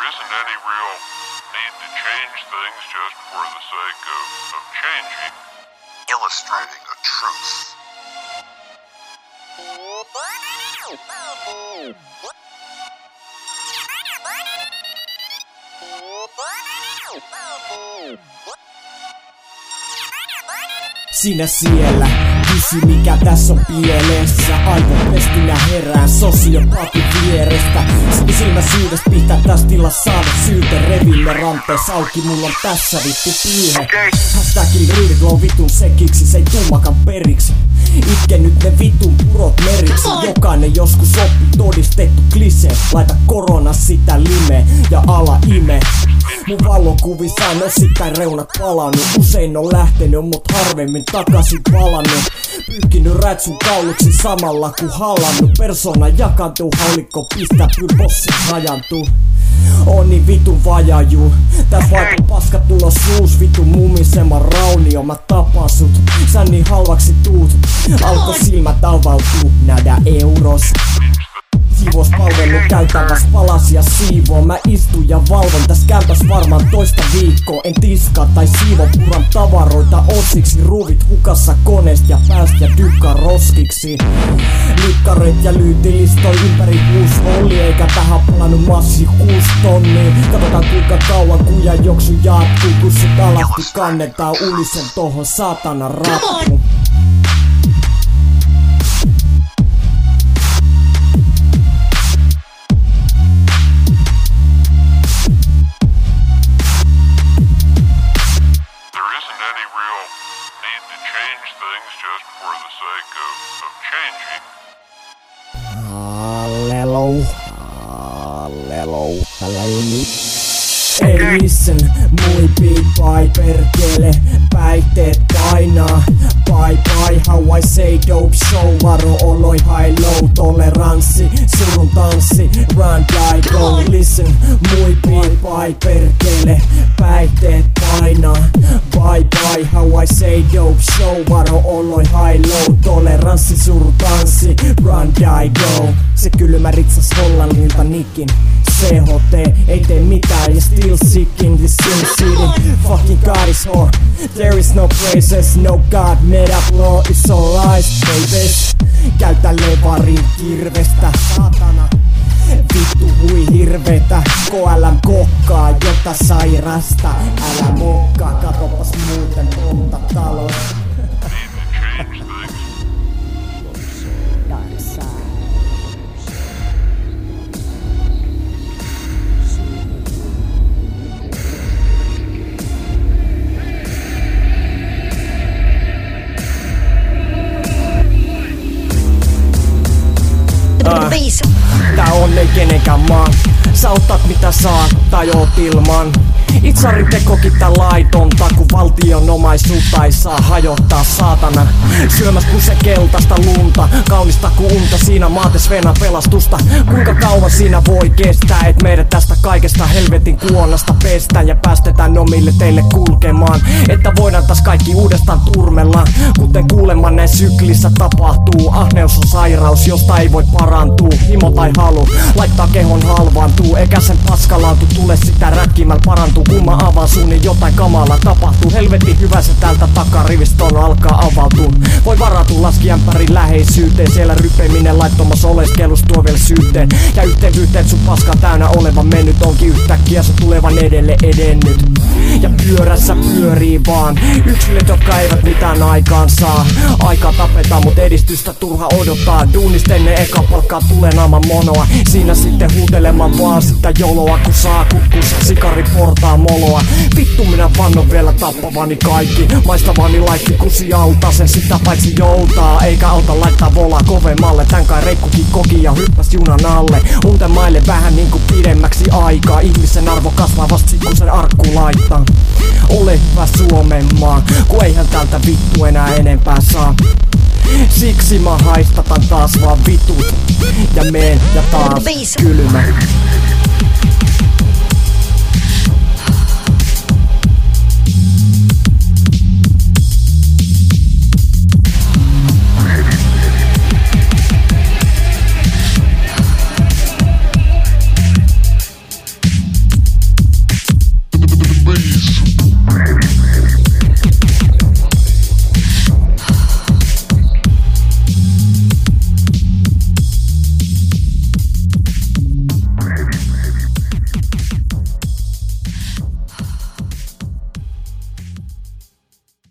isn't any real need to change things just for the sake of changing. Illustrating a truth. Sinä siellä, kysy mikä tässä on pielessä. Aivot pestinä herää sosiopaatin vierestä. Silmäsyydestä pitää tässä tilassa saada syyte. Reville ranteessa auki, mulla on tässä vittu piihe. Hashtagin real vitun sekiksi, se ei tummakan periksi. Itke nyt ne vitun purot meriksi. Jokainen joskus oppi todistettu klisee. Laita korona sitä lime ja ala ime. Mun valokuvissa on osittain reunat palannut. Usein on lähtenyt, mut harvemmin takaisin palannut. Pyyhkinyt rätsun kauluksi samalla kun hallannut. Persona jakantuu, haulikko pistää pyrpossit hajantuu. On niin vitun vajaju. Tää vaikka paska tulos suus. Vitun mumisema raunio, mä tapaan sut. Sä niin halvaksi tuut. Alko silmät avautuu, nähdä euros. Siivouspalvelu käytäväs palasia siivoo. Mä istun ja valvon täs kämpäs varmaan toista viikkoa. En tiskaa tai siivo, puran tavaroita osiksi. Ruuvit hukassa koneesta ja päästä ja tykkaa roskiksi. Likkareet ja lyytilistoi ympäri huusholli. Eikä tähän palannut massi 6 tonnia. Katsotaan kuinka kauan kujan joksu jatkuu. Kun sut alasti kannetaan ulisen tohon saatana rappuun. Ei listen, mui big bye perkele. Päihteet painaa. Bye bye, how I say dope show. Varo oloi high low, toleranssi. Surun tanssi, run die go. Listen, mui big bye perkele. Päihteet painaa. Bye bye, how I say dope show. Varo oloi high low, toleranssi. Surun tanssi, run die go. Se kylmä ritsas Hollannilta nikin. CHT ei tee mitään ja still seeking this sin city. Fucking God is whore. There is no praises, no God made up law. It's all lies, babies. Käytä levarin kirvestä, saatana. Vittu hui hirvetä. KLM kokkaa, jota sairasta. Älä mokkaa, katopas muuten monta taloa. Tää on ei kenenkään maa. Sä otat mitä saat tai oot ilman. Itsari tekokin tää laitonta, kun valtion omaisuutta ei saa hajottaa saatana. Syömäs kun se keltaista lunta, kaunista kuin unta, siinä maates Venä pelastusta. Kuinka kauan siinä voi kestää, et meidät tästä kaikesta helvetin kuonnasta pestään ja päästetään omille teille kulkemaan. Että voidaan taas kaikki uudestaan turmella, kuten kuulemma näin syklissä tapahtuu. Ahneus on sairaus, josta ei voi parantua. Himo tai halu laittaa kehon halvaantuu, eikä sen paskalaatu tule sitä rätkimällä parantuu. Kun mä avaan suun, niin jotain kamalaa tapahtuu. Helvetin hyvä se täältä takarivistona alkaa avautua. Voi varautua laskiämpärin läheisyyteen. Siellä rypeminen laittomassa oleskelus tuo vielä syytteen. Ja yhteenvyyhteet sun paskan täynnä olevan mennyt onkin yhtäkkiä se tulevan edelle edennyt. Ja pyörässä pyörii vaan yksilöt, jotka eivät mitään aikaan saa. Aikaa tapetaan, mut edistystä turha odottaa. Duunista ennen eka palkkaa tulee naaman monoa. Siinä sitten huutelemaan vaan sitä joloa, kun saa kukkussa sikari portaa moloa. Vittu minä vannon vielä tappavani kaikki. Maistavani laikki kusi alta, sen sitä paitsi joutaa. Eikä auta laittaa volaa kovemmalle. Tän kai reikkukin koki ja hyppäs junan alle. Unten maille vähän niinku pidemmäksi aikaa. Ihmisen arvo kasvaa vasta kun sen arkku laittaa. Ole hyvä Suomen maa, kun eihän tältä vittu enää enempää saa. Siksi mä haistatan taas vaan vitut. Ja meen ja taas kylmä.